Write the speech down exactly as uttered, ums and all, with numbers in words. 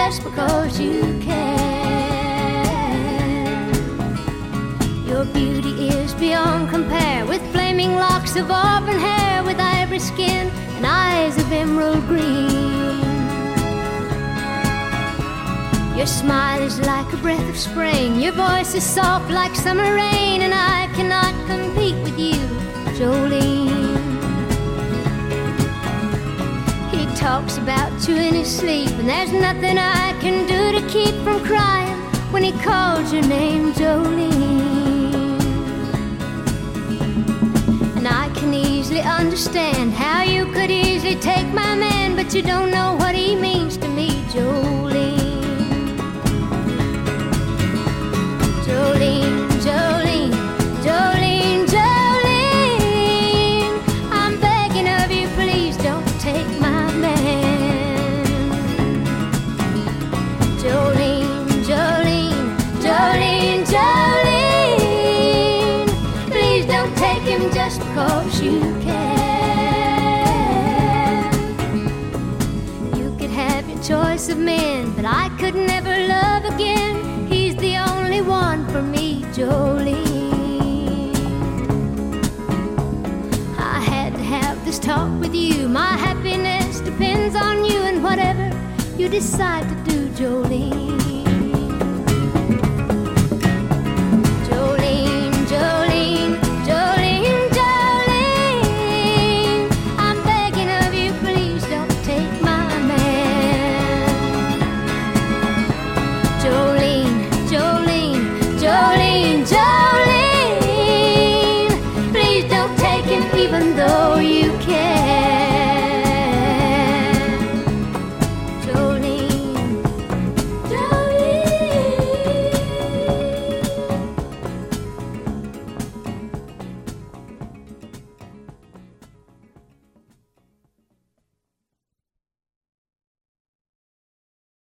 just because you can. Your beauty is beyond compare, with flaming locks of auburn hair, with ivory skin and eyes of emerald green. Your smile is like a breath of spring, your voice is soft like summer rain, and I cannot compete with you, Jolene. He talks about you in his sleep, and there's nothing I can do to keep from crying when he calls your name, Jolene. And I can easily understand how you could easily take my man, but you don't know what he means to me, Jolene. Jolene, Jolene, Jolene, Jolene, I'm begging of you, please don't take my man. Jolene, Jolene, Jolene, Jolene, please don't take him just because you can. You could have your choice of men, but I could never love again. He's the only one for me, Jolene. I had to have this talk with you. My happiness depends on you, and whatever you decide to do, Jolene. Jolene, Jolene, Jolene, Jolene, I'm begging of you, please don't take my man. Jolene, Jolene, Jolene, Jolene, please don't take him even though